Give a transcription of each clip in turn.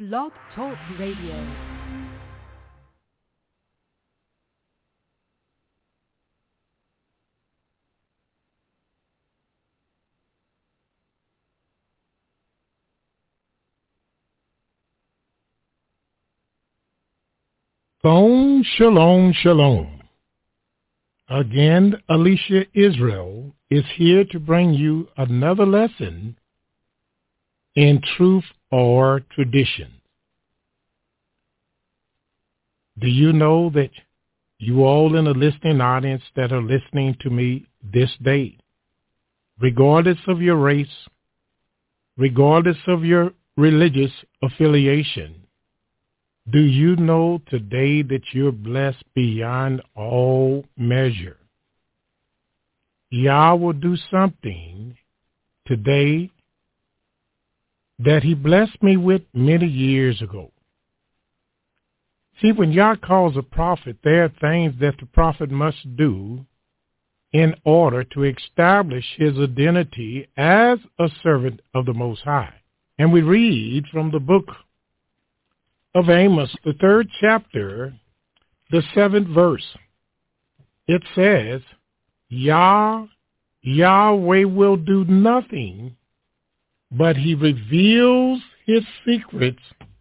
Blog Talk Radio. Shalom, shalom, shalom. Again, Alicia Israel is here to bring you another lesson in truth or tradition. Do you know that you all in the listening audience that are listening to me this day, regardless of your race, regardless of your religious affiliation, do you know today that you're blessed beyond all measure? Yah will do something today that he blessed me with many years ago. See, when Yah calls a prophet, there are things that the prophet must do in order to establish his identity as a servant of the Most High. And we read from the book of Amos, the 3rd chapter, the 7th verse. It says, Yahweh will do nothing, but he reveals his secrets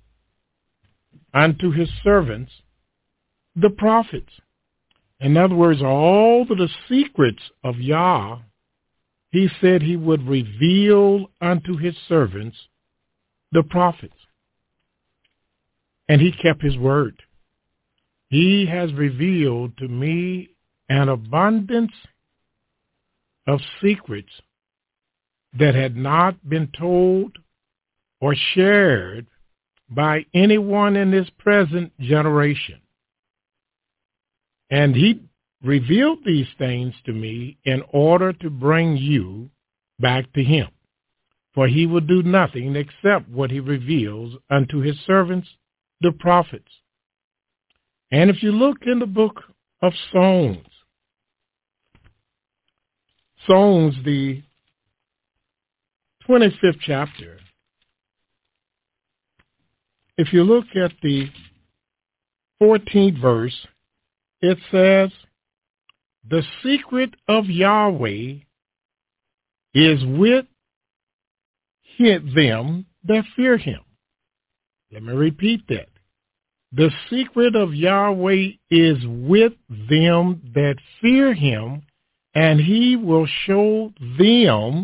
unto his servants, the prophets. In other words, all of the secrets of Yah, he said he would reveal unto his servants, the prophets. And he kept his word. He has revealed to me an abundance of secrets that had not been told or shared by anyone in this present generation. And he revealed these things to me in order to bring you back to him. For he will do nothing except what he reveals unto his servants, the prophets. And if you look in the book of Songs, the 25th chapter, if you look at the 14th verse, it says, the secret of Yahweh is with them that fear him. Let me repeat that. The secret of Yahweh is with them that fear him, and he will show them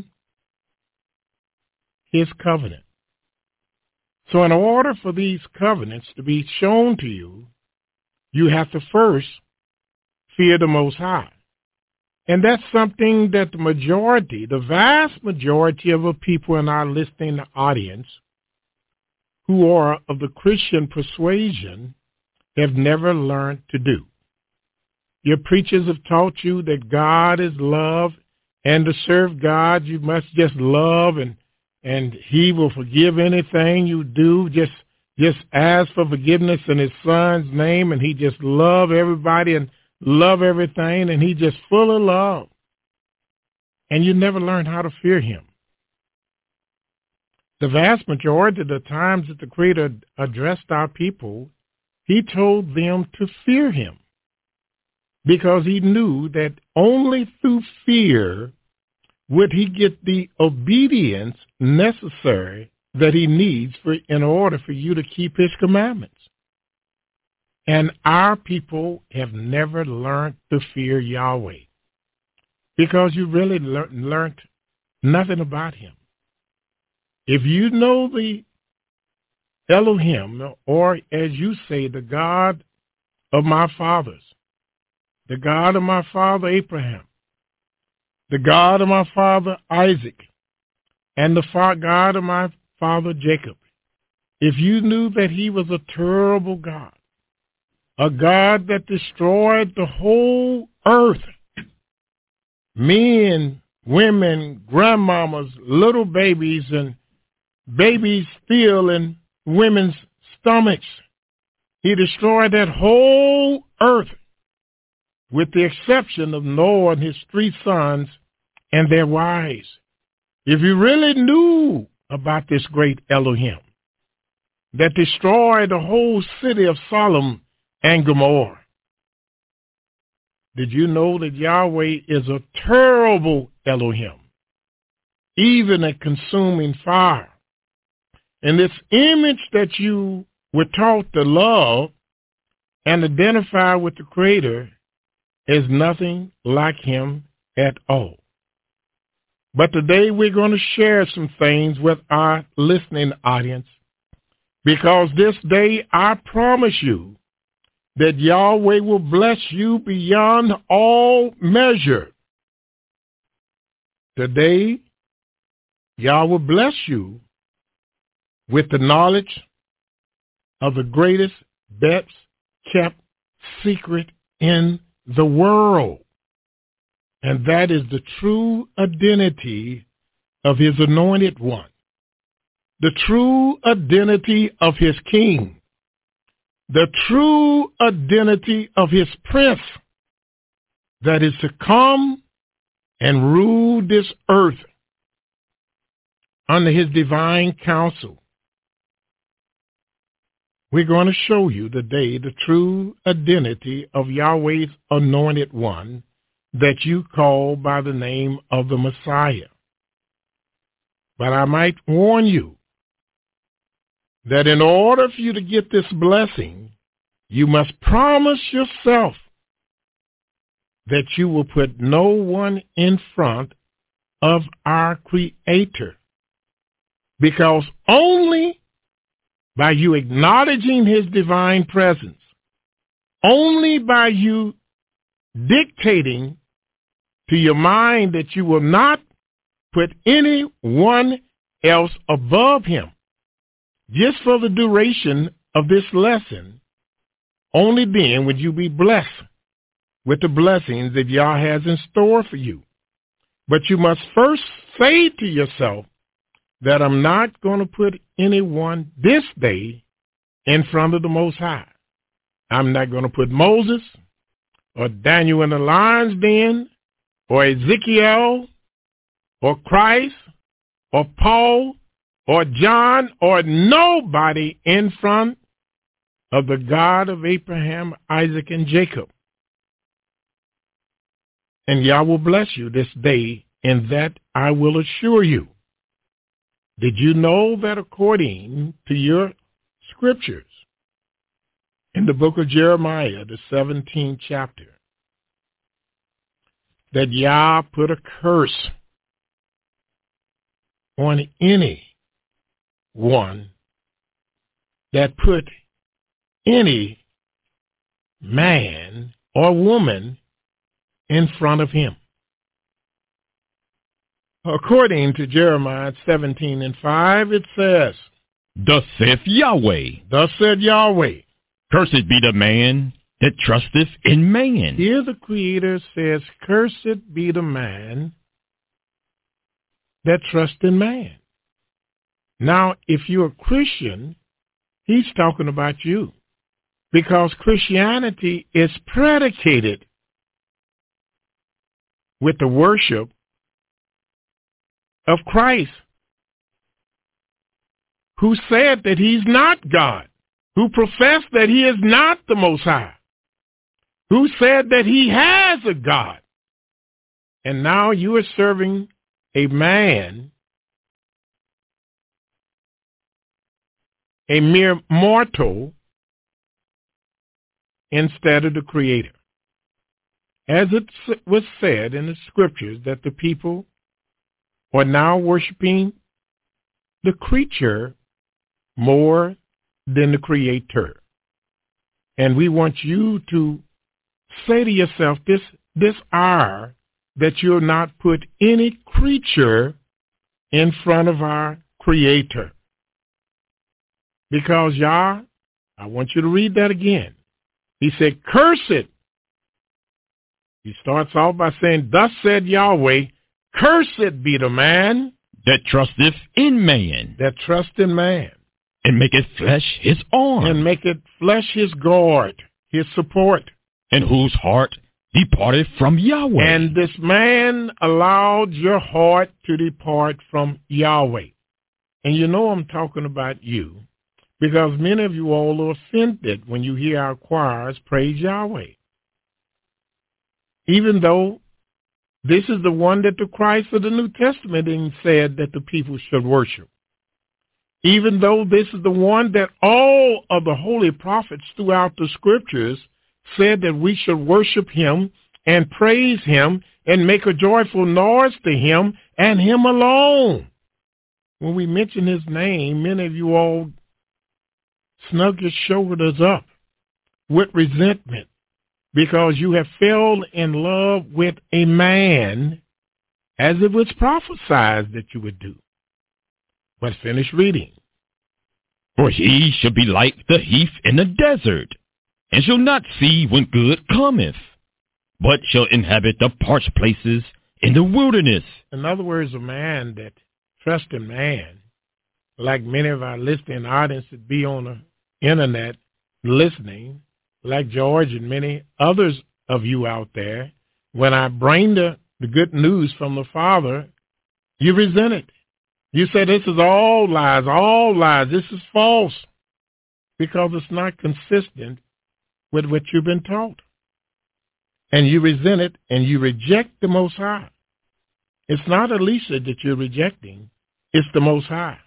his covenant. So in order for these covenants to be shown to you, you have to first fear the Most High. And that's something that the vast majority of the people in our listening audience who are of the Christian persuasion have never learned to do. Your preachers have taught you that God is love, and to serve God you must just love, and he will forgive anything you do. Just ask for forgiveness in his son's name, and he just love everybody and love everything, and he just full of love. And you never learn how to fear him. The vast majority of the times that the Creator addressed our people, he told them to fear him because he knew that only through fear would he get the obedience necessary that he needs in order for you to keep his commandments. And our people have never learned to fear Yahweh because you really learned nothing about him. If you know the Elohim, or as you say, the God of my fathers, the God of my father Abraham, the God of my father Isaac, and the God of my father Jacob, if you knew that he was a terrible God, a God that destroyed the whole earth, men, women, grandmamas, little babies, and babies still in women's stomachs. He destroyed that whole earth with the exception of Noah and his 3 sons and their wives. If you really knew about this great Elohim, that destroyed the whole city of Sodom and Gomorrah. Did you know that Yahweh is a terrible Elohim, even a consuming fire? And this image that you were taught to love and identify with the Creator is nothing like him at all. But today we're going to share some things with our listening audience, because this day I promise you that Yahweh will bless you beyond all measure. Today, Yah will bless you with the knowledge of the greatest, best kept secret in the world. And that is the true identity of his anointed one, the true identity of his king, the true identity of his prince that is to come and rule this earth under his divine counsel. We're going to show you today the true identity of Yahweh's anointed one that you call by the name of the Messiah. But I might warn you that in order for you to get this blessing, you must promise yourself that you will put no one in front of our Creator, because only by you acknowledging his divine presence, only by you dictating to your mind that you will not put anyone else above him, just for the duration of this lesson, only then would you be blessed with the blessings that Yah has in store for you. But you must first say to yourself that I'm not going to put anyone this day in front of the Most High. I'm not going to put Moses or Daniel in the lion's den or Ezekiel or Christ or Paul or John or nobody in front of the God of Abraham, Isaac, and Jacob. And Yah will bless you this day, in that I will assure you. Did you know that according to your scriptures, in the book of Jeremiah, the 17th chapter, that Yah put a curse on any one that put any man or woman in front of him? According to Jeremiah 17:5, it says, Thus saith Yahweh, Thus said Yahweh, Cursed be the man that trusteth in man. Here the Creator says, Cursed be the man that trusts in man. Now, if you're a Christian, he's talking about you, because Christianity is predicated with the worship of Christ, who said that he's not God, who professed that he is not the Most High, who said that he has a God. And now you are serving a man, a mere mortal, instead of the Creator. As it was said in the scriptures that the people are now worshiping the creature more than the Creator. And we want you to say to yourself this hour that you'll not put any creature in front of our Creator. Because Yah, I want you to read that again. He said, Cursed. He starts off by saying, Thus said Yahweh, Cursed be the man that trusteth in man, that trust in man, and maketh flesh his arm, and maketh flesh his guard, his support, and whose heart departed from Yahweh. And this man allowed your heart to depart from Yahweh. And you know I'm talking about you, because many of you all are offended when you hear our choirs praise Yahweh. Even though this is the one that the Christ of the New Testament said that the people should worship. Even though this is the one that all of the holy prophets throughout the scriptures said that we should worship him and praise him and make a joyful noise to him and him alone. When we mention his name, many of you all snug your shoulders up with resentment because you have fell in love with a man as it was prophesied that you would do. But finish reading. For he shall be like the heath in the desert, and shall not see when good cometh, but shall inhabit the parched places in the wilderness. In other words, a man that trusts in man, like many of our listening audience that be on the internet listening, like George and many others of you out there, when I bring the good news from the Father, you resent it. You say this is all lies, this is false, because it's not consistent with what you've been taught. And you resent it, and you reject the Most High. It's not Elisha that you're rejecting, it's the Most High.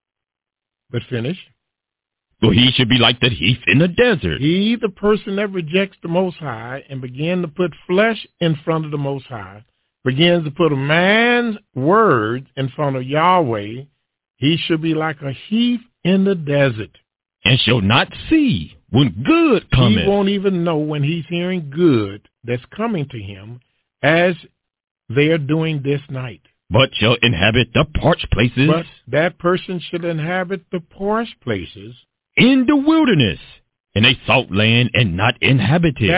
But finish. For he should be like the heath in the desert. He, the person that rejects the Most High and begins to put flesh in front of the Most High, begins to put a man's words in front of Yahweh, he should be like a heath in the desert. And shall not see when good cometh. He won't even know when he's hearing good that's coming to him as they are doing this night. But shall inhabit the parched places. But that person should inhabit the parched places. In the wilderness, in a salt land and not inhabited.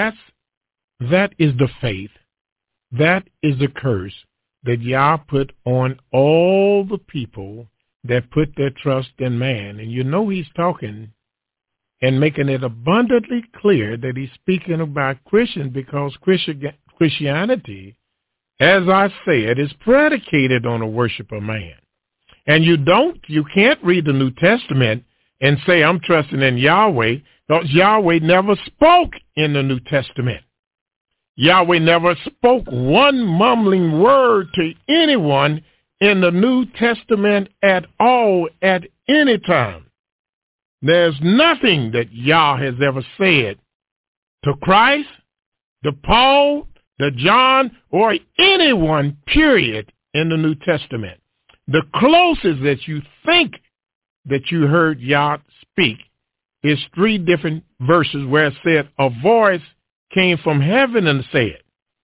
That is the faith. That is the curse that Yah put on all the people that put their trust in man. And you know he's talking and making it abundantly clear that he's speaking about Christians, because Christianity, as I said, is predicated on the worship of man. And you can't read the New Testament and say, I'm trusting in Yahweh, because Yahweh never spoke in the New Testament. Yahweh never spoke one mumbling word to anyone in the New Testament at all, at any time. There's nothing that Yah has ever said to Christ, to Paul, to John, or anyone, period, in the New Testament. The closest that you think that you heard Yah speak is 3 different verses where it said a voice came from heaven and said.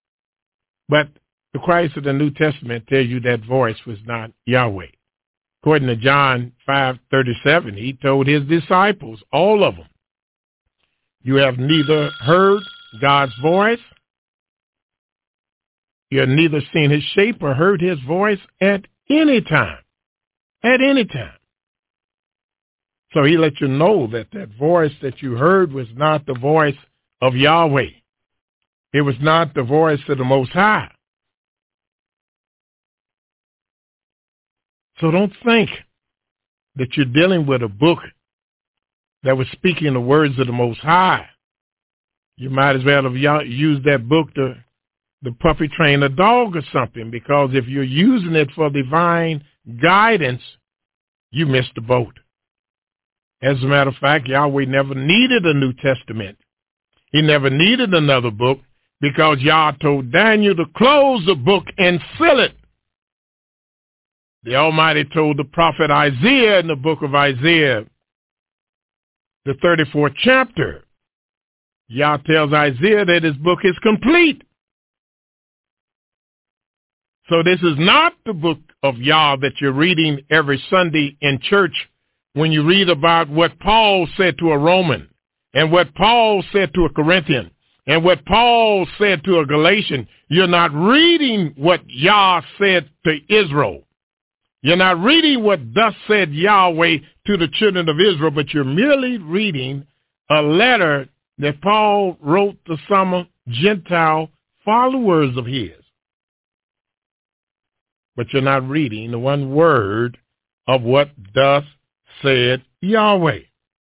But the Christ of the New Testament tells you that voice was not Yahweh. According to John 5:37, he told his disciples, all of them, you have neither heard God's voice, you have neither seen his shape or heard his voice at any time. At any time. So he let you know that that voice that you heard was not the voice of Yahweh. It was not the voice of the Most High. So don't think that you're dealing with a book that was speaking the words of the Most High. You might as well have used that book to puppy train a dog or something, because if you're using it for divine guidance, you missed the boat. As a matter of fact, Yahweh never needed a New Testament. He never needed another book, because Yah told Daniel to close the book and seal it. The Almighty told the prophet Isaiah in the book of Isaiah, the 34th chapter, Yah tells Isaiah that his book is complete. So this is not the book of Yah that you're reading every Sunday in church when you read about what Paul said to a Roman, and what Paul said to a Corinthian, and what Paul said to a Galatian. You're not reading what Yah said to Israel. You're not reading what thus said Yahweh to the children of Israel, but you're merely reading a letter that Paul wrote to some Gentile followers of his. But you're not reading the one word of what thus said Yahweh.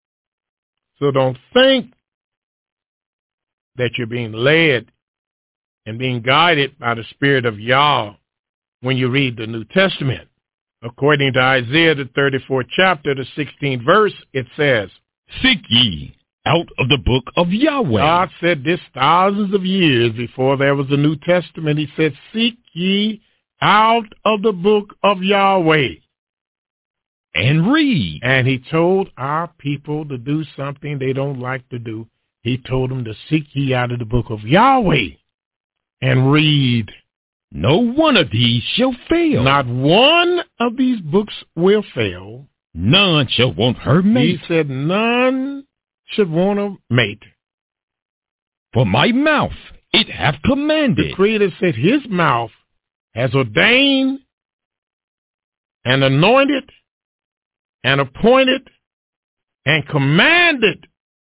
So don't think that you're being led and being guided by the Spirit of Yah when you read the New Testament. According to Isaiah, the 34th chapter, the 16th verse, it says, Seek ye out of the book of Yahweh. God said this thousands of years before there was a New Testament. He said, seek ye out of the book of Yahweh. And read. And he told our people to do something they don't like to do. He told them to seek ye out of the book of Yahweh and read. No one of these shall fail. Not one of these books will fail. None shall want her mate. He said none should want a mate. For my mouth it hath commanded. The Creator said his mouth has ordained and anointed and appointed and commanded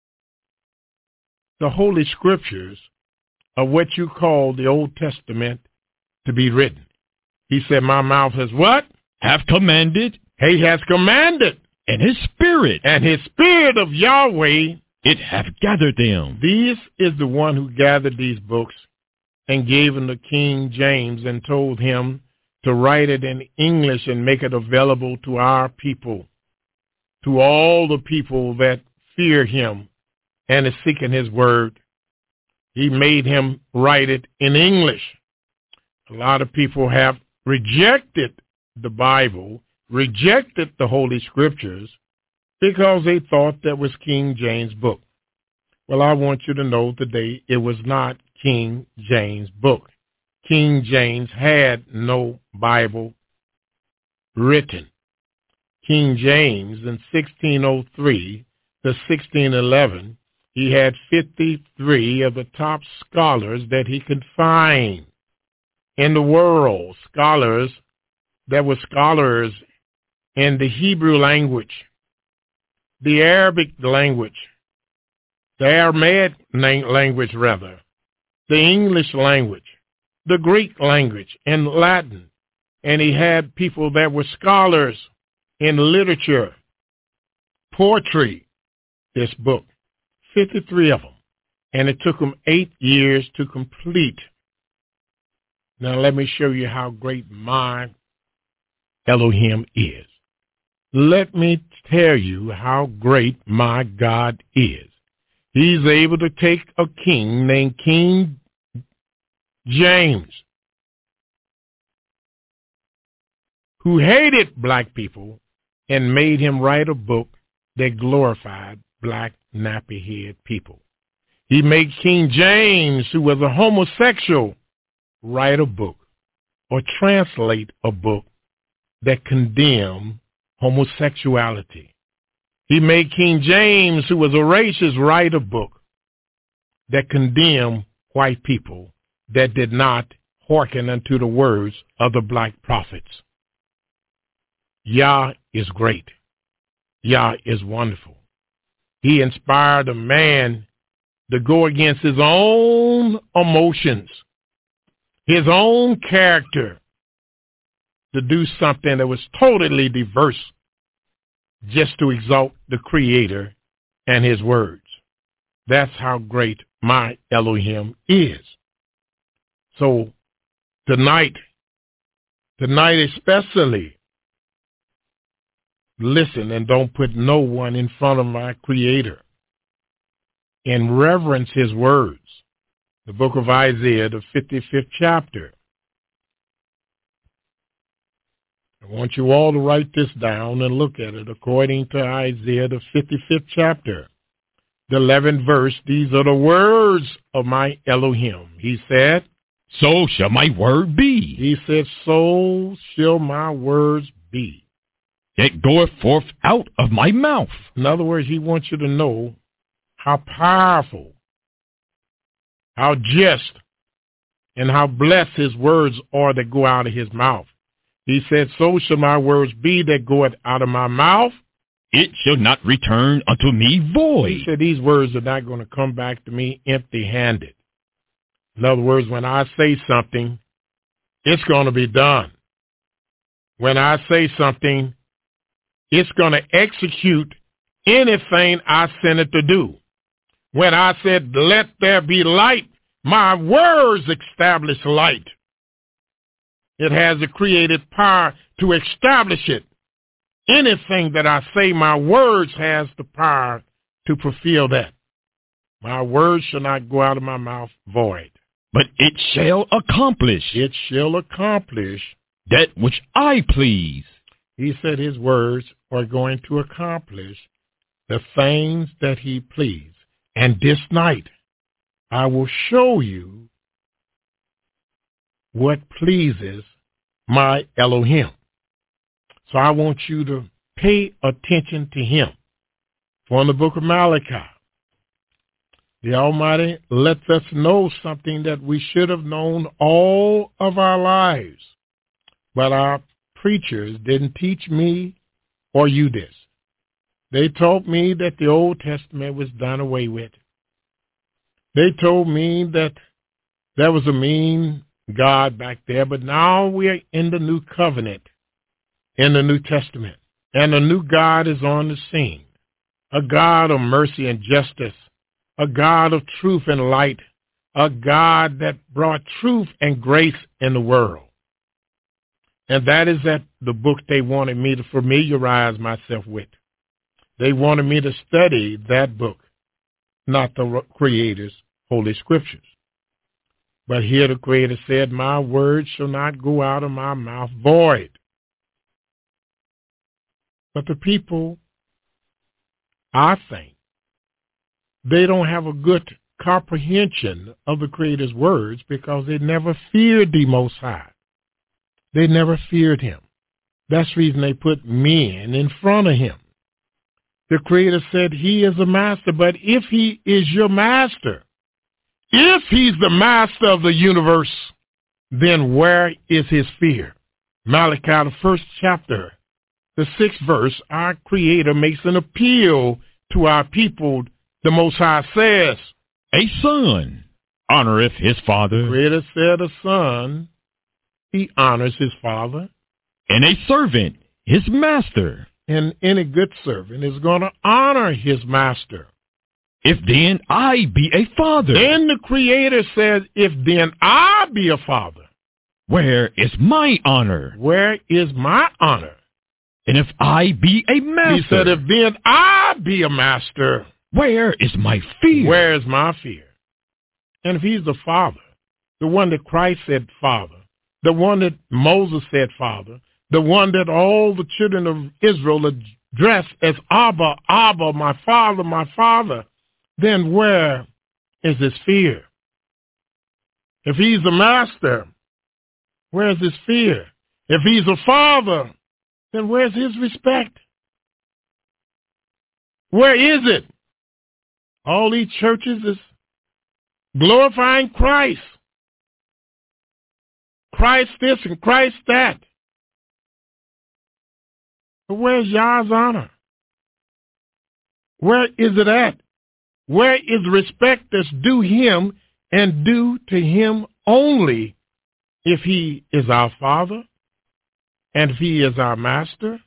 the Holy Scriptures of what you call the Old Testament to be written. He said, my mouth has what? Have commanded. He has commanded. And his spirit. And his spirit of Yahweh. It hath gathered them. This is the one who gathered these books and gave them to King James and told him to write it in English and make it available to our people, to all the people that fear him and is seeking his word. He made him write it in English. A lot of people have rejected the Bible, rejected the Holy Scriptures, because they thought that was King James' book. Well, I want you to know today it was not King James' book. King James had no Bible written. King James in 1603 to 1611, he had 53 of the top scholars that he could find in the world, scholars that were scholars in the Hebrew language, the Arabic language, the Aramaic language rather, the English language, the Greek language, and Latin. And he had people that were scholars in literature, poetry, this book, 53 of them. And it took them 8 years to complete. Now let me show you how great my Elohim is. Let me tell you how great my God is. He's able to take a king named King James, who hated black people, and made him write a book that glorified black nappy-head people. He made King James, who was a homosexual, write a book or translate a book that condemned homosexuality. He made King James, who was a racist, write a book that condemned white people that did not hearken unto the words of the black prophets. Yah is great. Yah is wonderful. He inspired a man to go against his own emotions, his own character, to do something that was totally diverse, just to exalt the Creator and his words. That's how great my Elohim is. So tonight especially, listen and don't put no one in front of my Creator. And reverence his words. The book of Isaiah, the 55th chapter. I want you all to write this down and look at it according to Isaiah, the 55th chapter. The 11th verse, these are the words of my Elohim. He said, so shall my word be. He said, so shall my words be. That goeth forth out of my mouth. In other words, he wants you to know how powerful, how just, and how blessed his words are that go out of his mouth. He said, so shall my words be that goeth out of my mouth. It shall not return unto me void. He said, these words are not going to come back to me empty-handed. In other words, when I say something, it's going to be done. When I say something, it's going to execute anything I sent it to do. When I said, let there be light, my words establish light. It has the creative power to establish it. Anything that I say, my words has the power to fulfill that. My words shall not go out of my mouth void. But it shall accomplish. It shall accomplish that which I please. He said his words are going to accomplish the things that he pleased. And this night, I will show you what pleases my Elohim. So I want you to pay attention to him. For in the book of Malachi, the Almighty lets us know something that we should have known all of our lives. But our preachers didn't teach me or you this. They taught me that the Old Testament was done away with. They told me that there was a mean God back there, but now we are in the new covenant, in the New Testament, and a new God is on the scene, a God of mercy and justice, a God of truth and light, a God that brought truth and grace in the world. And that is the book they wanted me to familiarize myself with. They wanted me to study that book, not the Creator's Holy Scriptures. But here the Creator said, my words shall not go out of my mouth void. But the people, I think, they don't have a good comprehension of the Creator's words because they never feared the Most High. They never feared him. That's the reason they put men in front of him. The Creator said he is a master, but if he is your master, if he's the master of the universe, then where is his fear? Malachi, the 1st chapter, the 6th verse, our Creator makes an appeal to our people. The Most High says, a son honoreth his father. The Creator said a son, he honors his father. And a servant, his master. And any good servant is going to honor his master. If then I be a father. Then the Creator says, if then I be a father. Where is my honor? Where is my honor? And if I be a master. He said, if then I be a master. Where is my fear? Where is my fear? And if he's the father, the one that Christ said father, the one that Moses said father, the one that all the children of Israel addressed as Abba, Abba, my father, then where is his fear? If he's a master, where's his fear? If he's a father, then where's his respect? Where is it? All these churches is glorifying Christ. Christ this and Christ that. But where's Yah's honor? Where is it at? Where is respect that's due him and due to him only if he is our Father and if he is our Master?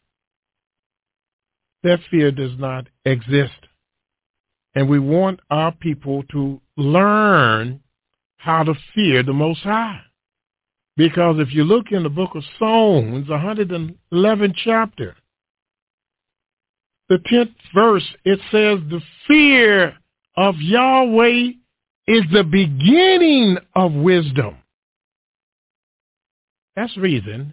That fear does not exist. And we want our people to learn how to fear the Most High. Because if you look in the book of Psalms, 111th chapter, the 10th verse, it says, the fear of Yahweh is the beginning of wisdom. That's the reason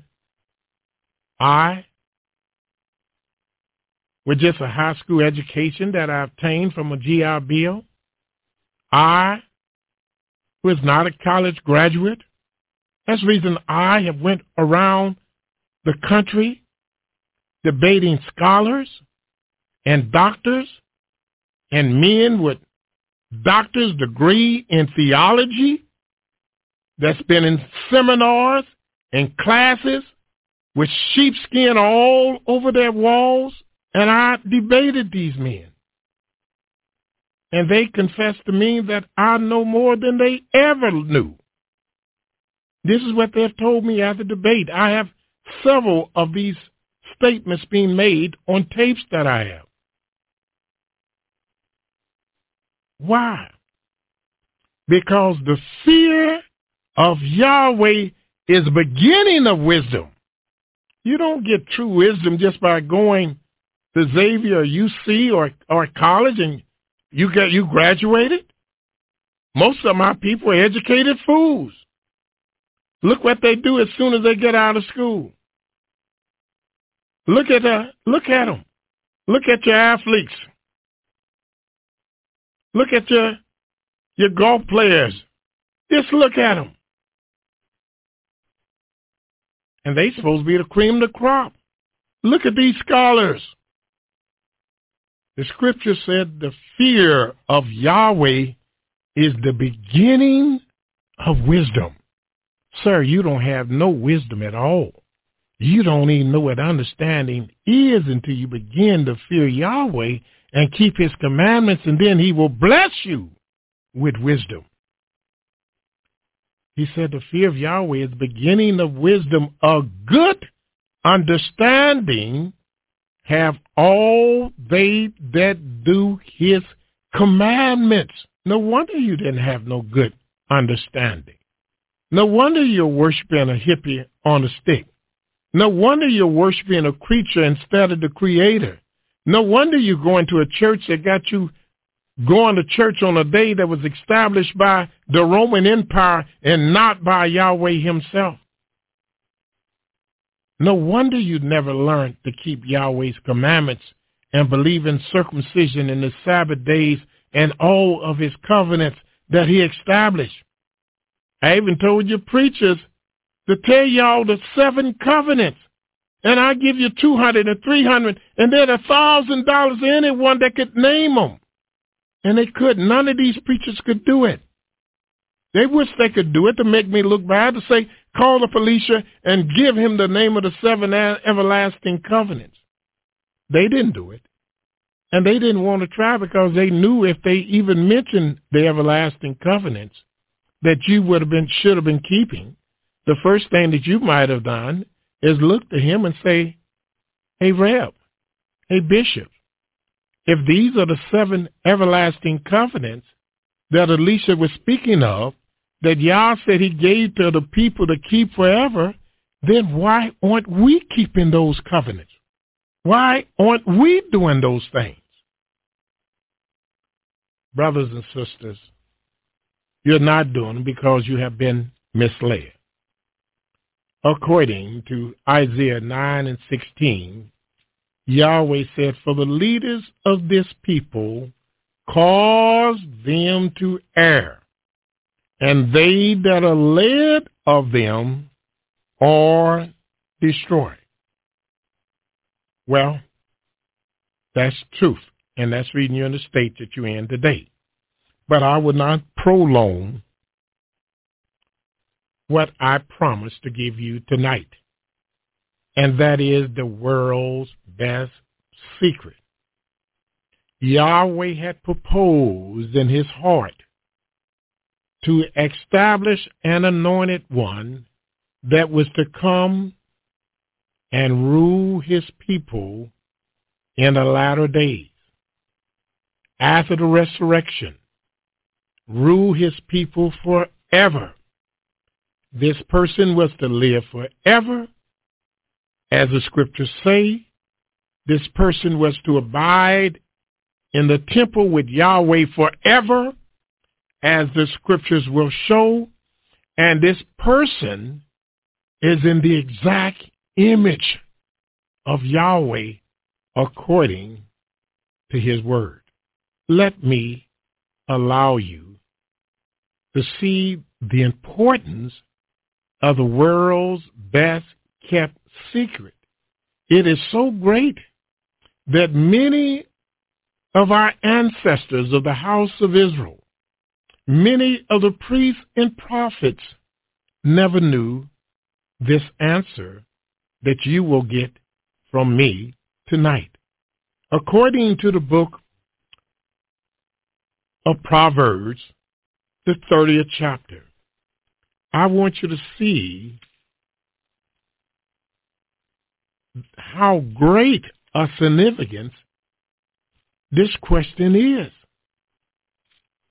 with just a high school education that I obtained from a GI Bill, who is not a college graduate, that's the reason I have went around the country debating scholars and doctors and men with doctor's degree in theology that's been in seminars and classes with sheepskin all over their walls, and I debated these men. And they confessed to me that I know more than they ever knew. This is what they've told me at the debate. I have several of these statements being made on tapes that I have. Why? Because the fear of Yahweh is the beginning of wisdom. You don't get true wisdom just by going to Xavier or UC or college and you graduated. Most of my people are educated fools. Look what they do as soon as they get out of school. Look at them. Look at your athletes. Look at your golf players. Just look at them. And they supposed to be the cream of the crop. Look at these scholars. The scripture said the fear of Yahweh is the beginning of wisdom. Sir, you don't have no wisdom at all. You don't even know what understanding is until you begin to fear Yahweh and keep his commandments, and then he will bless you with wisdom. He said the fear of Yahweh is the beginning of wisdom. A good understanding have all they that do his commandments. No wonder you didn't have no good understanding. No wonder you're worshiping a hippie on a stick. No wonder you're worshiping a creature instead of the creator. No wonder you're going to a church that got you going to church on a day that was established by the Roman Empire and not by Yahweh himself. No wonder you never learned to keep Yahweh's commandments and believe in circumcision in the Sabbath days and all of his covenants that he established. I even told your preachers to tell y'all the 7 covenants. And I give you 200 and 300, and then $1,000 to anyone that could name them. And they couldn't. None of these preachers could do it. They wish they could do it to make me look bad, to say, call the Felicia and give him the name of the 7 everlasting covenants. They didn't do it. And they didn't want to try because they knew if they even mentioned the everlasting covenants that you should have been keeping, the first thing that you might have done is look to him and say, hey, Reb, hey, Bishop, if these are the 7 everlasting covenants that Elisha was speaking of, that Yah said he gave to the people to keep forever, then why aren't we keeping those covenants? Why aren't we doing those things? Brothers and sisters, you're not doing them because you have been misled. According to Isaiah 9 and 16, Yahweh said, for the leaders of this people cause them to err, and they that are led of them are destroyed. Well, that's truth, and that's reading you in the state that you're in today. But I would not prolong what I promised to give you tonight, and that is the world's best secret. Yahweh had proposed in his heart to establish an anointed one that was to come and rule his people in the latter days. After the resurrection, rule his people forever. This person was to live forever. As the scriptures say, this person was to abide in the temple with Yahweh forever, as the scriptures will show. And this person is in the exact image of Yahweh according to his word. Let me allow you to see the importance of the world's best kept secret. It is so great that many of our ancestors of the house of Israel, many of the priests and prophets never knew this answer that you will get from me tonight. According to the book of Proverbs, the 30th chapter, I want you to see how great a significance this question is.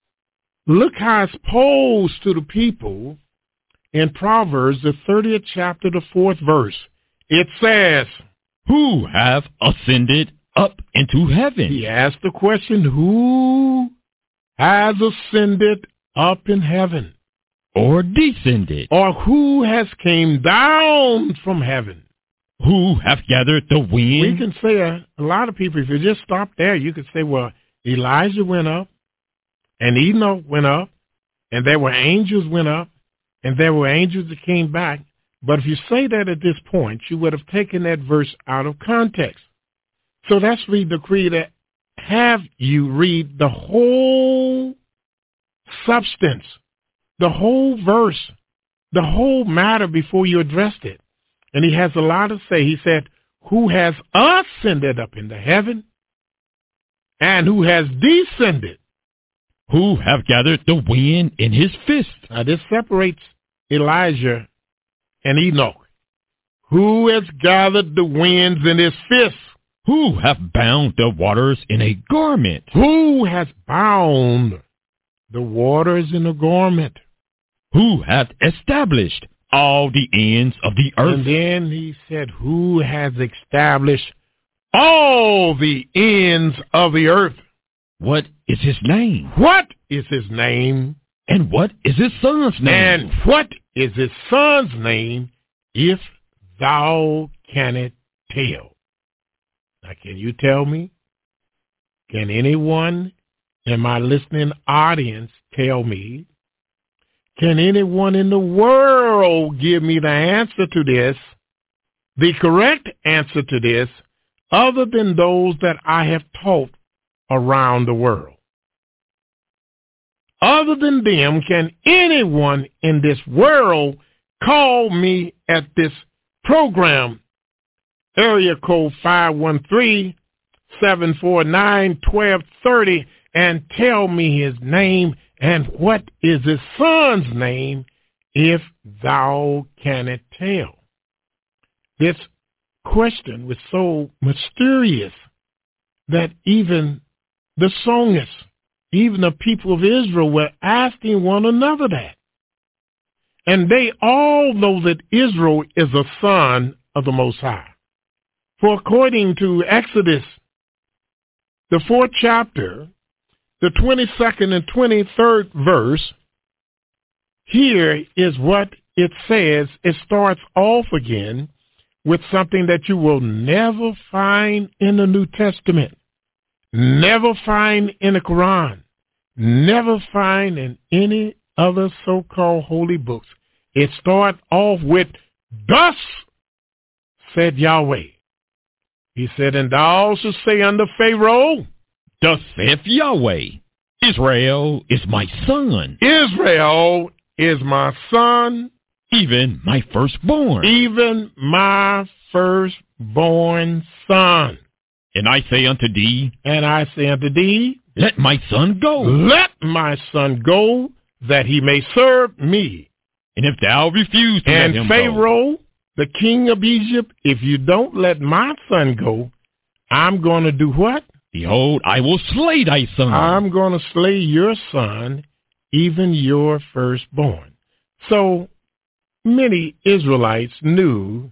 Look how it's posed to the people in Proverbs, the 30th chapter, the 4th verse. It says, who have ascended up into heaven? He asked the question, who has ascended up in heaven? Or descended? Or who has came down from heaven? Who have gathered the wind? We can say a lot of people, if you just stop there, you could say, well, Elijah went up, and Enoch went up, and there were angels went up, and there were angels that came back. But if you say that at this point, you would have taken that verse out of context. So let's read the creed. Have you read the whole substance, the whole verse, the whole matter before you addressed it. And he has a lot to say. He said, who has ascended up into heaven and who has descended? Who have gathered the wind in his fist? Now this separates Elijah and Enoch. Who has gathered the winds in his fist? Who have bound the waters in a garment? Who has bound the waters in a garment? Who hath established all the ends of the earth? And then he said, who has established all the ends of the earth? What is his name? What is his name? And what is his son's name? And what is his son's name, if thou canst tell? Now, can you tell me? Can anyone in my listening audience tell me? Can anyone in the world give me the answer to this, the correct answer to this, other than those that I have taught around the world? Other than them, can anyone in this world call me at this program, area code 513-749-1230, and tell me his name and what is his son's name, if thou canst tell? This question was so mysterious that even the psalmists, even the people of Israel, were asking one another that. And they all know that Israel is a son of the Most High. For according to Exodus, the 4th chapter, the 22nd and 23rd verse, here is what it says. It starts off again with something that you will never find in the New Testament, never find in the Quran, never find in any other so-called holy books. It starts off with, thus said Yahweh. He said, and thou shalt say unto Pharaoh, thus saith Yahweh, Israel is my son. Israel is my son. Even my firstborn. Even my firstborn son. And I say unto thee. And I say unto thee. Let my son go. Let my son go, that he may serve me. And if thou refuse to let him Pharaoh, go, the king of Egypt, if you don't let my son go, I'm going to do what? Behold, I will slay thy son. I'm going to slay your son, even your firstborn. So many Israelites knew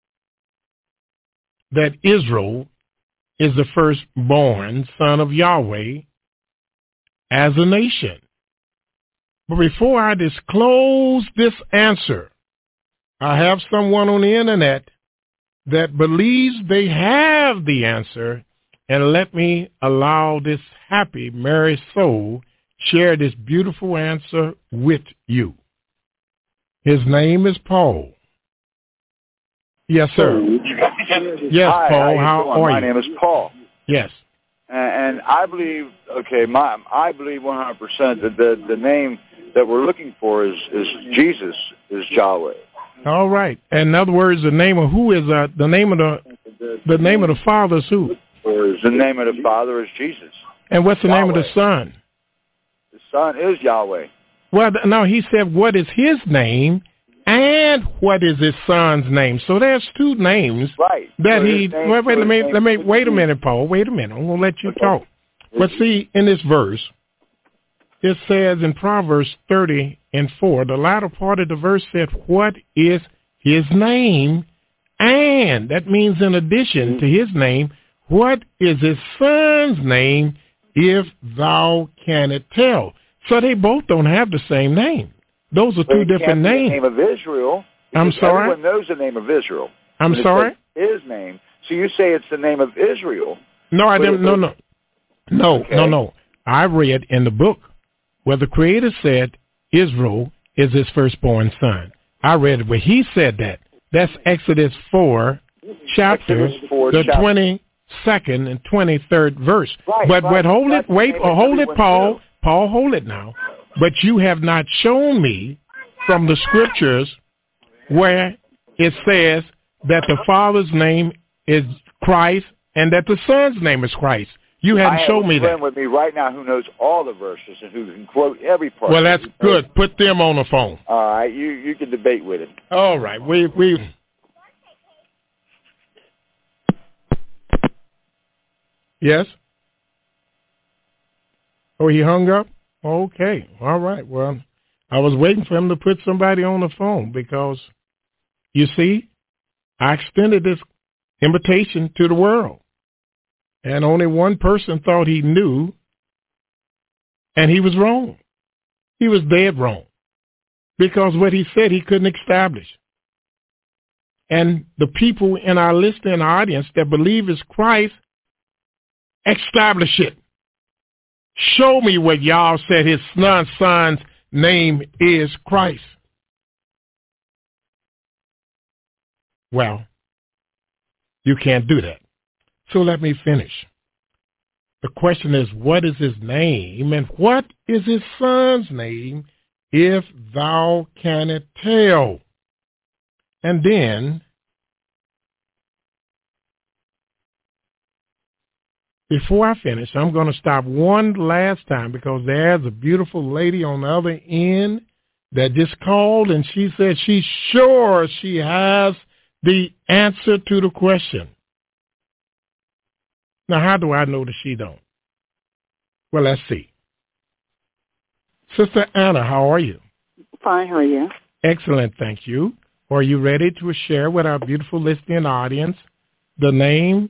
that Israel is the firstborn son of Yahweh as a nation. But before I disclose this answer, I have someone on the internet that believes they have the answer, and let me allow this happy, merry soul share this beautiful answer with you. His name is Paul. Yes, sir. Yes, Hi, Paul. How are you? My name is Paul. Yes. And I believe, I believe 100% that the name that we're looking for is Jesus, is Yahweh. All right. In other words, the name of who is the name of the Father is who? Or the name of the Father is Jesus. And what's the Yahweh. name of the Son? The Son is Yahweh. Well, no, he said, what is his name and what is his son's name? So there's two names. Right. That so he, wait a minute, Paul. Wait a minute. I'm going to let you talk. But see, in this verse, it says in Proverbs 30:4, the latter part of the verse said, what is his name? And that means in addition to his name, what is his son's name, if thou canst tell? So they both don't have the same name. Those are two different names. The name of Israel. I'm sorry? Everyone knows the name of Israel. I'm sorry? His name. So you say it's the name of Israel. No, I didn't. No. I read in the book where the Creator said Israel is his firstborn son. I read where he said that. That's Exodus 4, chapter, the 22nd and 23rd verse. Right, but hold it, Paul. Paul, hold it now. But you have not shown me from the scriptures where it says that the Father's name is Christ and that the Son's name is Christ. You haven't shown me that. I have a friend with me right now who knows all the verses and who can quote every part. Well, that's good. Put them on the phone. All right, you can debate with him. All right, we. Yes. Oh, he hung up? Okay. All right. Well, I was waiting for him to put somebody on the phone because, you see, I extended this invitation to the world. And only one person thought he knew, and he was wrong. He was dead wrong. Because what he said he couldn't establish. And the people in our listening audience that believe is Christ, establish it. Show me what y'all said his son's name is Christ. Well, you can't do that. So let me finish. The question is, what is his name and what is his son's name, if thou canst tell? And then, before I finish, I'm going to stop one last time because there's a beautiful lady on the other end that just called and she said she's sure she has the answer to the question. Now, how do I know that she don't? Well, let's see. Sister Anna, how are you? Fine, how are you? Excellent, thank you. Are you ready to share with our beautiful listening audience the name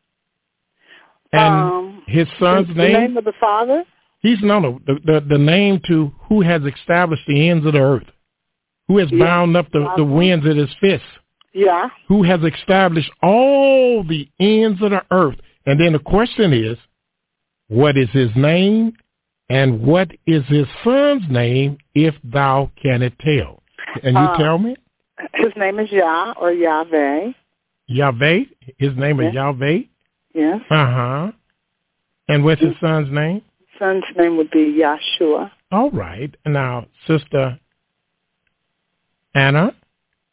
and his son's name? The name of the Father? The name to who has established the ends of the earth, who has bound up the winds of his fist. Yeah. Who has established all the ends of the earth. And then the question is, what is his name and what is his son's name, if thou canst tell? And you tell me? His name is Yah or Yahweh. Yahweh? His name is Yahweh? Yes. Uh-huh. And what's his son's name? Son's name would be Yahshua. All right. Now, Sister Anna,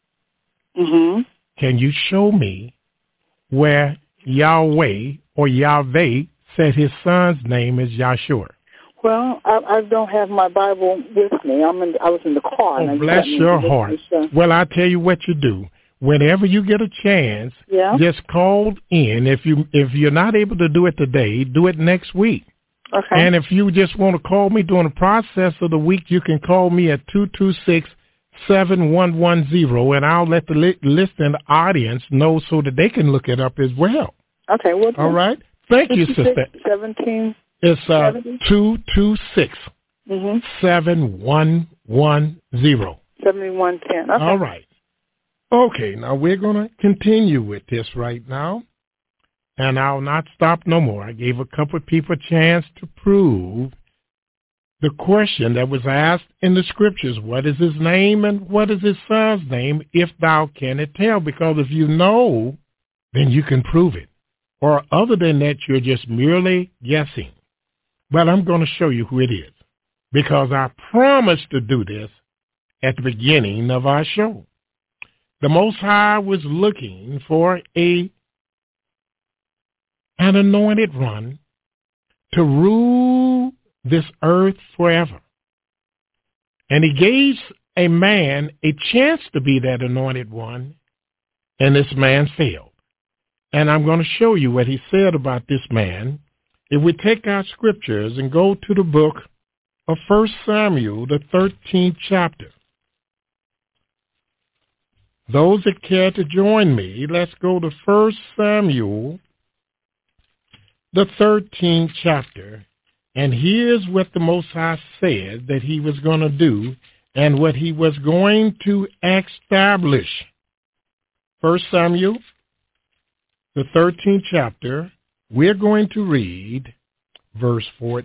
can you show me where Yahweh or Yahweh said his son's name is Yahshua? Well, I don't have my Bible with me. I was in the car. Oh, bless your heart. Well, I'll tell you what you do. Whenever you get a chance, just call in. If you're not able to do it today, do it next week. Okay. And if you just want to call me during the process of the week, you can call me at 226-7110, and I'll let the listening audience know so that they can look it up as well. Okay. All right. Thank you, Sister. 17. It's 226-7110. 7110. Okay. All right. Okay, now we're going to continue with this right now, and I'll not stop no more. I gave a couple of people a chance to prove the question that was asked in the scriptures. What is his name and what is his son's name, if thou canst tell? Because if you know, then you can prove it. Or other than that, you're just merely guessing. But I'm going to show you who it is, because I promised to do this at the beginning of our show. The Most High was looking for an anointed one to rule this earth forever. And he gave a man a chance to be that anointed one, and this man failed. And I'm going to show you what he said about this man. If we take our scriptures and go to the book of 1 Samuel, the 13th chapter. Those that care to join me, let's go to 1 Samuel, the 13th chapter. And here's what the Most High said that he was going to do and what he was going to establish. 1 Samuel, the 13th chapter, we're going to read verse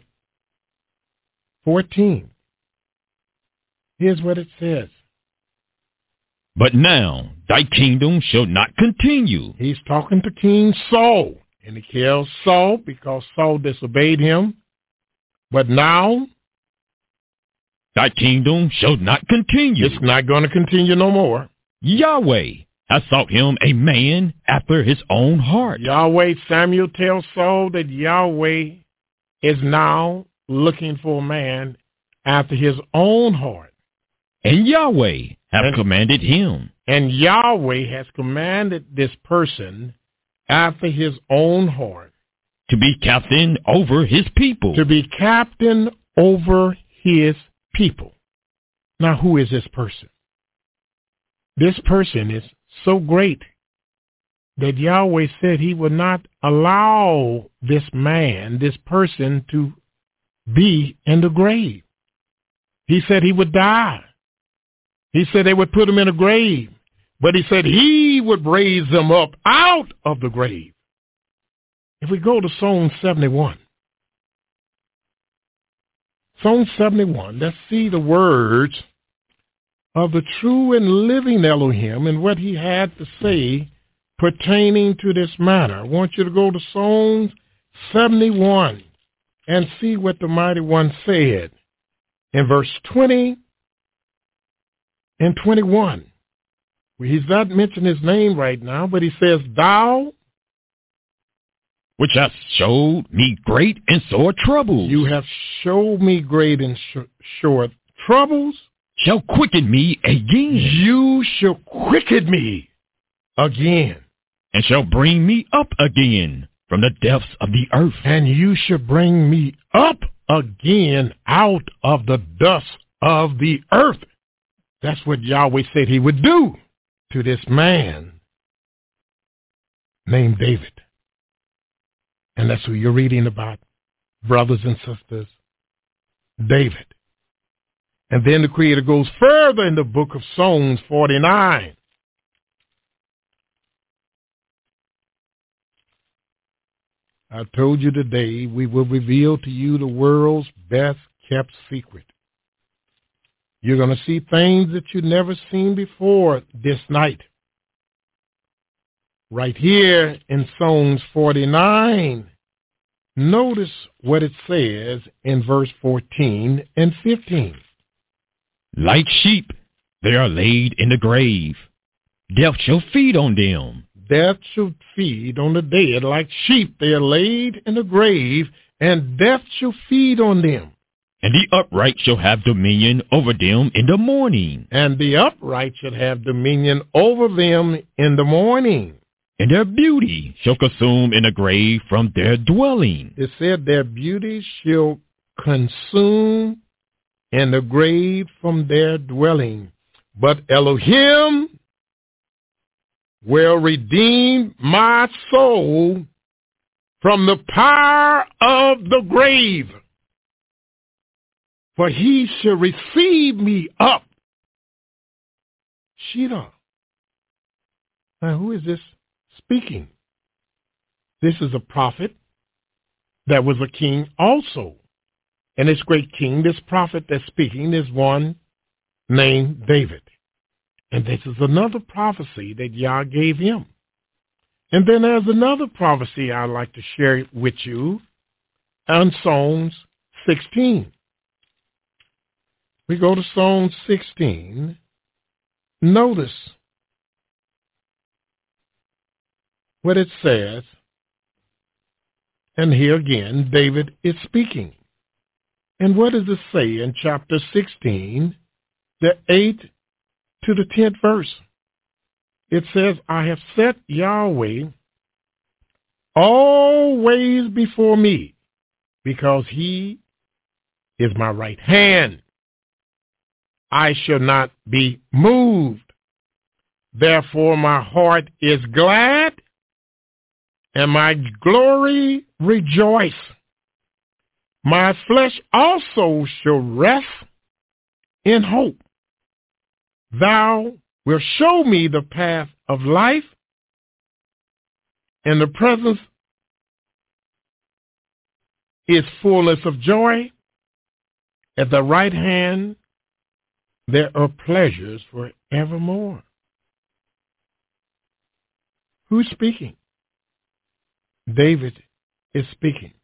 14. Here's what it says. But now thy kingdom shall not continue. He's talking to King Saul, and he kills Saul because Saul disobeyed him. But now thy kingdom shall not continue. It's not going to continue no more. Yahweh has sought him a man after his own heart. Yahweh, Samuel tells Saul that Yahweh is now looking for a man after his own heart. And Yahweh have commanded him. And Yahweh has commanded this person after his own heart. To be captain over his people. To be captain over his people. Now, who is this person? This person is so great that Yahweh said he would not allow this man, this person, to be in the grave. He said he would die. He said they would put him in a grave. But he said he would raise them up out of the grave. If we go to Psalm 71. Psalm 71, let's see the words of the true and living Elohim and what he had to say pertaining to this matter. I want you to go to Psalm 71 and see what the Mighty One said in verse 20 and 21. He's not mentioning his name right now, but he says, thou, which hast showed me great and sore troubles. You have showed me great and sore troubles. Shall quicken me again. You shall quicken me again. And shall bring me up again from the depths of the earth. And you shall bring me up again out of the dust of the earth. That's what Yahweh said he would do to this man named David. And that's who you're reading about, brothers and sisters, David. And then the Creator goes further in the book of Psalms 49. I told you today we will reveal to you the world's best kept secret. You're going to see things that you've never seen before this night. Right here in Psalms 49, notice what it says in verse 14 and 15. Like sheep, they are laid in the grave. Death shall feed on them. Death shall feed on the dead. Like sheep, they are laid in the grave, and death shall feed on them. And the upright shall have dominion over them in the morning. And the upright shall have dominion over them in the morning. And their beauty shall consume in the grave from their dwelling. It said their beauty shall consume in the grave from their dwelling. But Elohim will redeem my soul from the power of the grave. For he shall receive me up. Shira. Now, who is this speaking? This is a prophet that was a king also. And this great king, this prophet that's speaking, is one named David. And this is another prophecy that Yah gave him. And then there's another prophecy I'd like to share with you on Psalms 16. We go to Psalm 16. Notice what it says. And here again, David is speaking. And what does it say in chapter 16, the 8th to the 10th verse? It says, I have set Yahweh always before me, because he is my right hand. I shall not be moved. Therefore my heart is glad, and my glory rejoice. My flesh also shall rest in hope. Thou wilt show me the path of life, and the presence is fullness of joy. At the right hand there are pleasures forevermore. Who's speaking? David is speaking.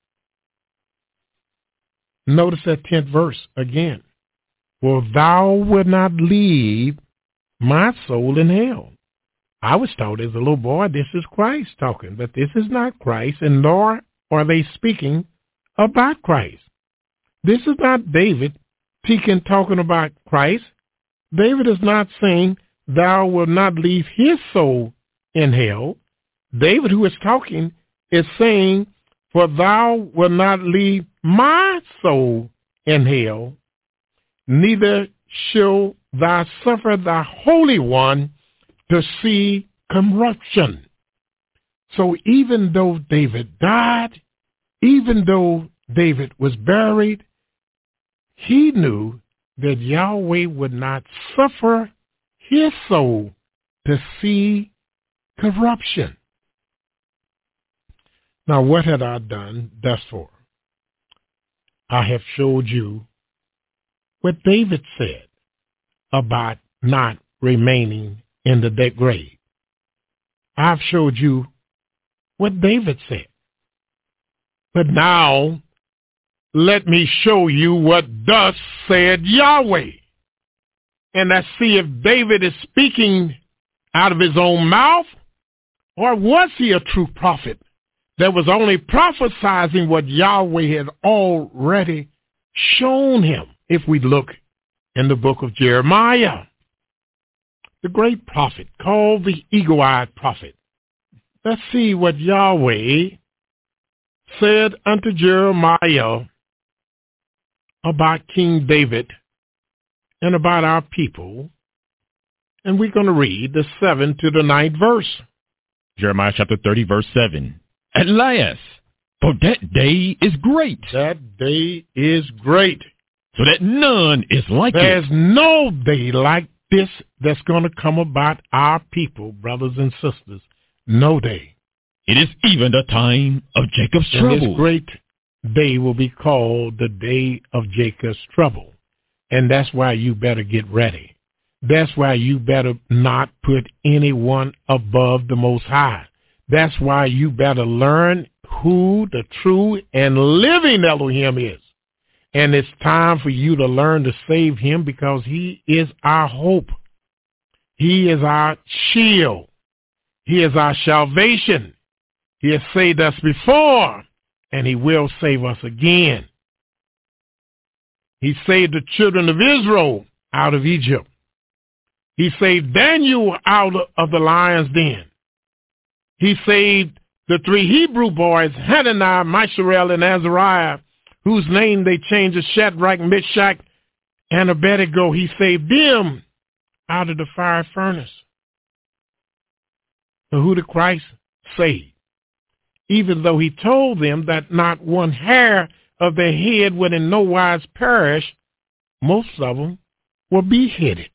Notice that 10th verse again. For thou wilt not leave my soul in hell. I was taught as a little boy this is Christ talking, but this is not Christ, and nor are they speaking about Christ. This is not David talking about Christ. David is not saying thou wilt not leave his soul in hell. David, who is talking, is saying, for thou wilt not leave my soul in hell, neither shall thou suffer thy Holy One to see corruption. So even though David died, even though David was buried, he knew that Yahweh would not suffer his soul to see corruption. Now, what had I done thus far? I have showed you what David said about not remaining in the dead grave. I've showed you what David said. But now, let me show you what thus said Yahweh. And let's see if David is speaking out of his own mouth, or was he a true prophet that was only prophesizing what Yahweh had already shown him? If we look in the book of Jeremiah, the great prophet called the eagle-eyed prophet. Let's see what Yahweh said unto Jeremiah about King David and about our people. And we're going to read the 7th to the 9th verse. Jeremiah chapter 30, verse 7. At last, for that day is great. That day is great. So that none is like it. There's no day like this that's going to come about our people, brothers and sisters. No day. It is even the time of Jacob's trouble. This great day will be called the day of Jacob's trouble. And that's why you better get ready. That's why you better not put anyone above the Most High. That's why you better learn who the true and living Elohim is. And it's time for you to learn to save him, because he is our hope. He is our shield. He is our salvation. He has saved us before, and he will save us again. He saved the children of Israel out of Egypt. He saved Daniel out of the lion's den. He saved the 3 Hebrew boys, Hananiah, Mishael, and Azariah, whose name they changed to Shadrach, Meshach, and Abednego. He saved them out of the fire furnace. So who did Christ save? Even though he told them that not one hair of their head would in no wise perish, most of them were beheaded.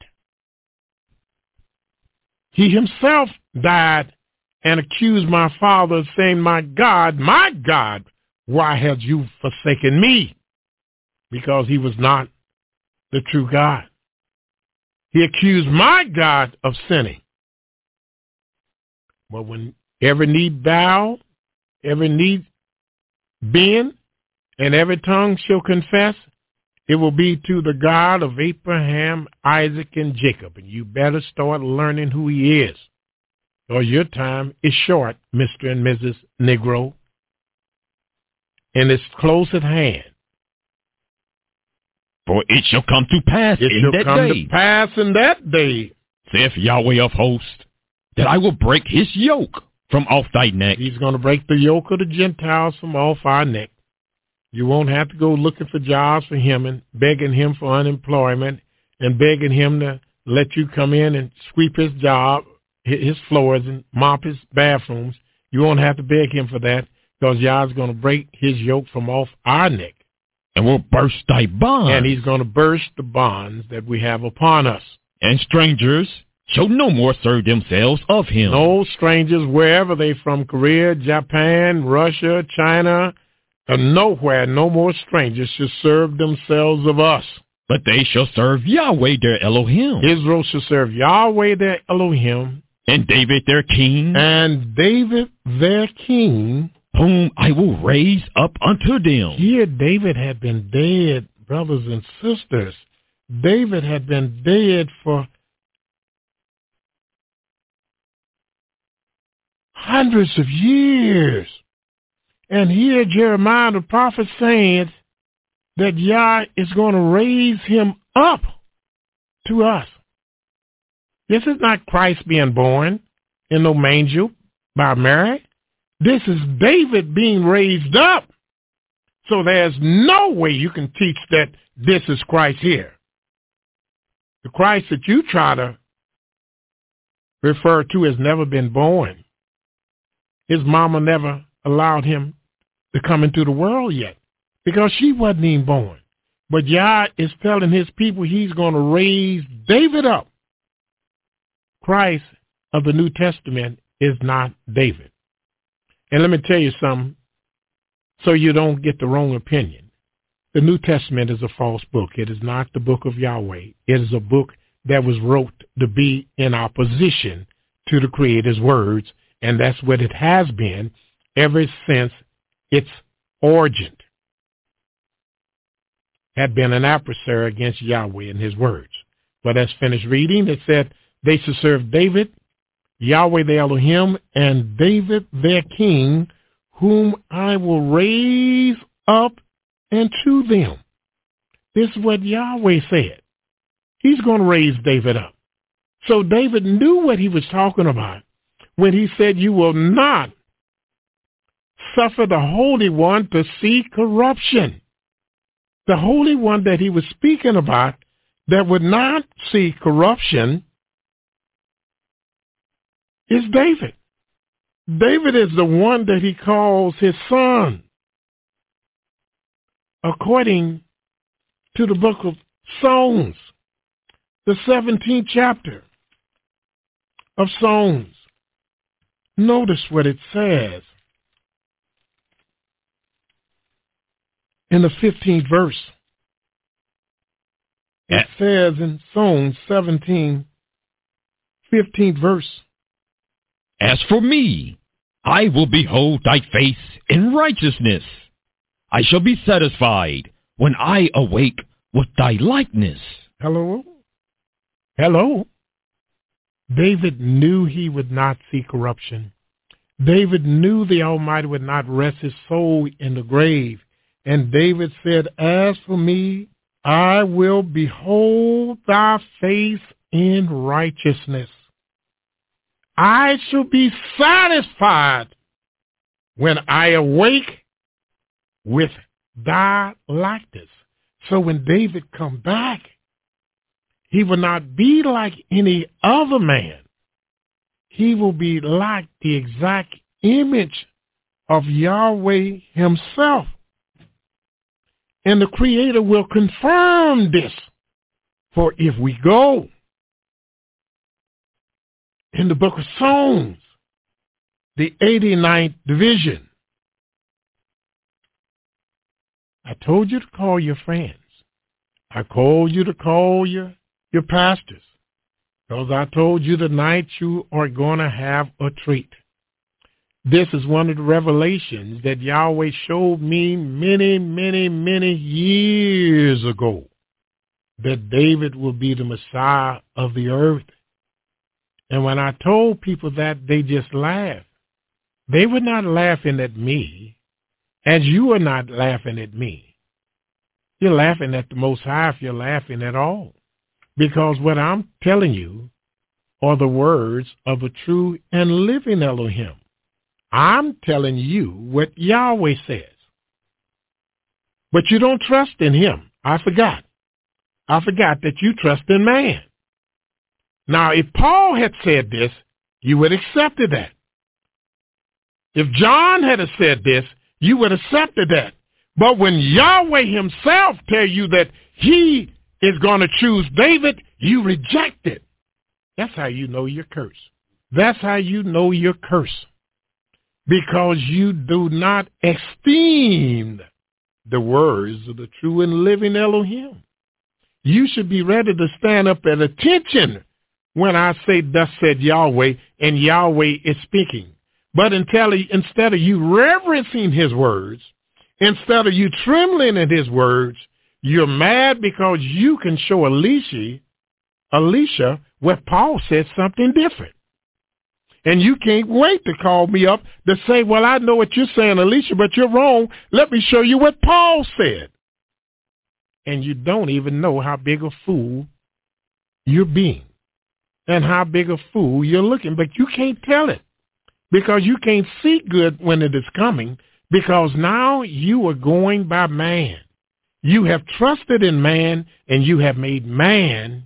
He himself died and accused my Father, saying, my God, why have you forsaken me? Because he was not the true God. He accused my God of sinning. But when every knee bow, every knee bend, and every tongue shall confess, it will be to the God of Abraham, Isaac, and Jacob. And you better start learning who he is, or your time is short, Mr. and Mrs. Negro. And it's close at hand. For it shall come to pass in that day. It shall come to pass in that day, saith Yahweh of hosts, that I will break his yoke from off thy neck. He's going to break the yoke of the Gentiles from off our neck. You won't have to go looking for jobs for him and begging him for unemployment and begging him to let you come in and sweep his job, his floors, and mop his bathrooms. You won't have to beg him for that because Yah's going to break his yoke from off our neck. And will burst thy bonds. And he's going to burst the bonds that we have upon us. And strangers shall no more serve themselves of him. No strangers, wherever they from, Korea, Japan, Russia, China, nowhere, no more strangers shall serve themselves of us. But they shall serve Yahweh their Elohim. Israel shall serve Yahweh their Elohim. And David their king. And David their king. Whom I will raise up unto them. Here David had been dead, brothers and sisters. David had been dead for hundreds of years. And here Jeremiah the prophet saying that Yah is going to raise him up to us. This is not Christ being born in no manger by Mary. This is David being raised up. So there's no way you can teach that this is Christ here. The Christ that you try to refer to has never been born. His mama never allowed him to come into the world yet because she wasn't even born. But Yah is telling his people he's going to raise David up. Christ of the New Testament is not David. And let me tell you something so you don't get the wrong opinion. The New Testament is a false book. It is not the book of Yahweh. It is a book that was wrote to be in opposition to the Creator's words, and that's what it has been ever since its origin. Had been an adversary against Yahweh and his words. But as finished reading, it said they should serve David, Yahweh their Elohim, and David their king, whom I will raise up unto them. This is what Yahweh said. He's going to raise David up. So David knew what he was talking about when he said, you will not suffer the Holy One to see corruption. The Holy One that he was speaking about that would not see corruption is David. David is the one that he calls his son. According to the book of Psalms, the 17th chapter of Psalms, notice what it says in the 15th verse. It says in Psalms 17, 15th verse, as for me, I will behold thy face in righteousness. I shall be satisfied when I awake with thy likeness. Hello? Hello? David knew he would not see corruption. David knew the Almighty would not rest his soul in the grave. And David said, as for me, I will behold thy face in righteousness. I shall be satisfied when I awake with thy likeness. So when David come back, he will not be like any other man. He will be like the exact image of Yahweh himself. And the Creator will confirm this. For if we go in the book of Psalms, the 89th division, I told you to call your friends. I told you to call your pastors. Because I told you tonight you are going to have a treat. This is one of the revelations that Yahweh showed me many, many, many years ago, that David will be the Messiah of the earth. And when I told people that, they just laughed. They were not laughing at me, as you are not laughing at me. You're laughing at the Most High if you're laughing at all. Because what I'm telling you are the words of a true and living Elohim. I'm telling you what Yahweh says. But you don't trust in him. I forgot that you trust in man. Now, if Paul had said this, you would have accepted that. If John had said this, you would have accepted that. But when Yahweh himself tell you that he is going to choose David, you reject it. That's how you know you're cursed. That's how you know you're cursed. Because you do not esteem the words of the true and living Elohim. You should be ready to stand up at attention when I say, thus said Yahweh, and Yahweh is speaking. But instead of you reverencing his words, instead of you trembling at his words, you're mad because you can show Alicia where Paul said something different. And you can't wait to call me up to say, well, I know what you're saying, Alicia, but you're wrong. Let me show you what Paul said. And you don't even know how big a fool you're being and how big a fool you're looking. But you can't tell it because you can't see good when it is coming, because now you are going by man. You have trusted in man, and you have made man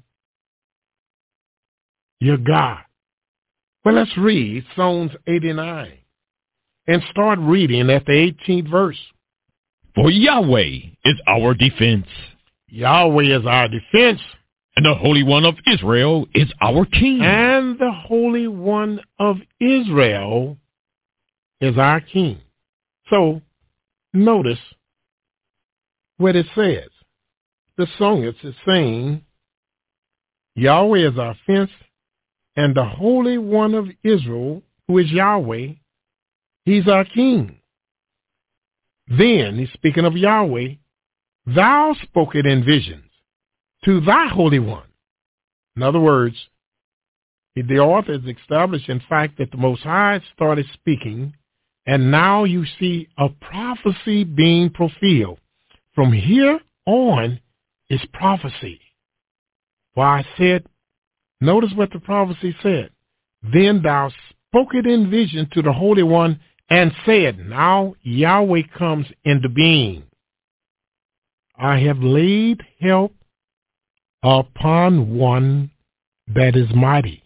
your God. Well, let's read Psalms 89 and start reading at the 18th verse. For Yahweh is our defense. Yahweh is our defense. And the Holy One of Israel is our King. And the Holy One of Israel is our King. So, notice what it says. The psalmist is saying, Yahweh is our fence, and the Holy One of Israel, who is Yahweh, he's our King. Then, he's speaking of Yahweh, thou spoke it in visions to thy Holy One. In other words, the author has established, in fact, that the Most High started speaking, and now you see a prophecy being fulfilled. From here on is prophecy. Why I said, notice what the prophecy said. Then thou spoke it in vision to the Holy One and said, now Yahweh comes into being. I have laid help upon one that is mighty.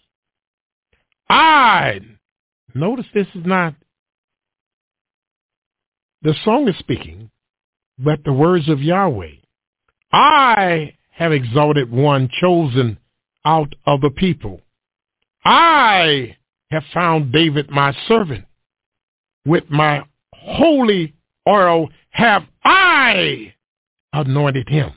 Notice this is not the song is speaking, but the words of Yahweh. I have exalted one chosen out of the people. I have found David my servant. With my holy oil have I anointed him,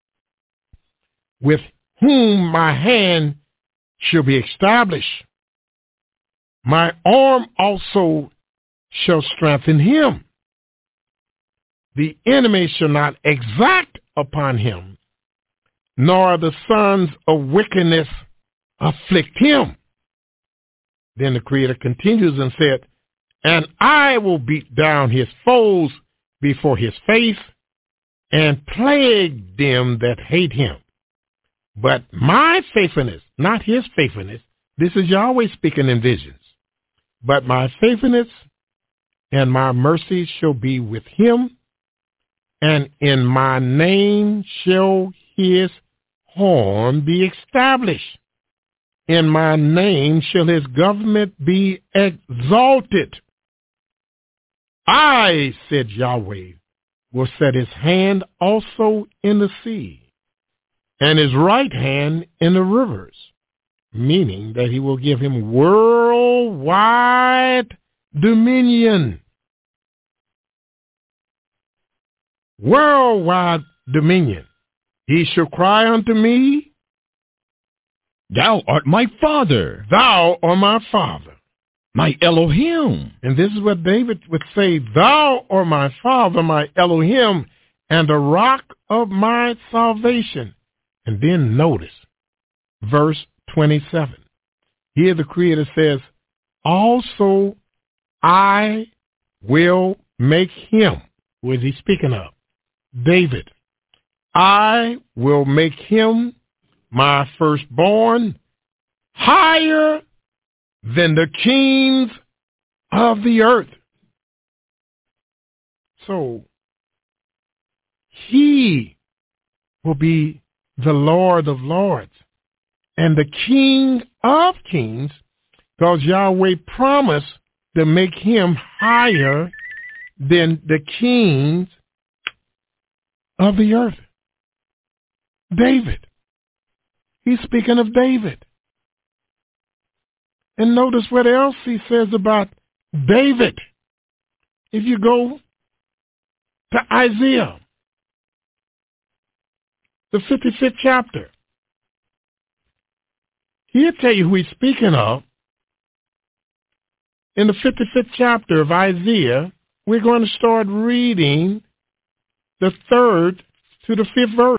with whom my hand shall be established. My arm also shall strengthen him. The enemy shall not exact upon him, nor the sons of wickedness afflict him. Then the Creator continues and said, and I will beat down his foes before his face and plague them that hate him. But my faithfulness, not his faithfulness, this is Yahweh speaking in visions, but my faithfulness and my mercy shall be with him, and in my name shall his horn be established. In my name shall his government be exalted. I, said Yahweh, will set his hand also in the sea, and his right hand in the rivers, meaning that he will give him worldwide dominion. Worldwide dominion. He shall cry unto me, thou art my Father. Thou art my Father. My Elohim. And this is what David would say, thou art my Father, my Elohim, and the rock of my salvation. And then notice verse 27. Here the Creator says, also I will make him. Who is he speaking of? David. I will make him my firstborn higher than the kings of the earth. So He will be the Lord of lords and the King of kings, because Yahweh promised to make him higher than the kings of the earth. David. He's speaking of David. And notice what else he says about David. If you go to Isaiah, the 55th chapter, he'll tell you who he's speaking of. In the 55th chapter of Isaiah, we're going to start reading the 3rd to the 5th verse.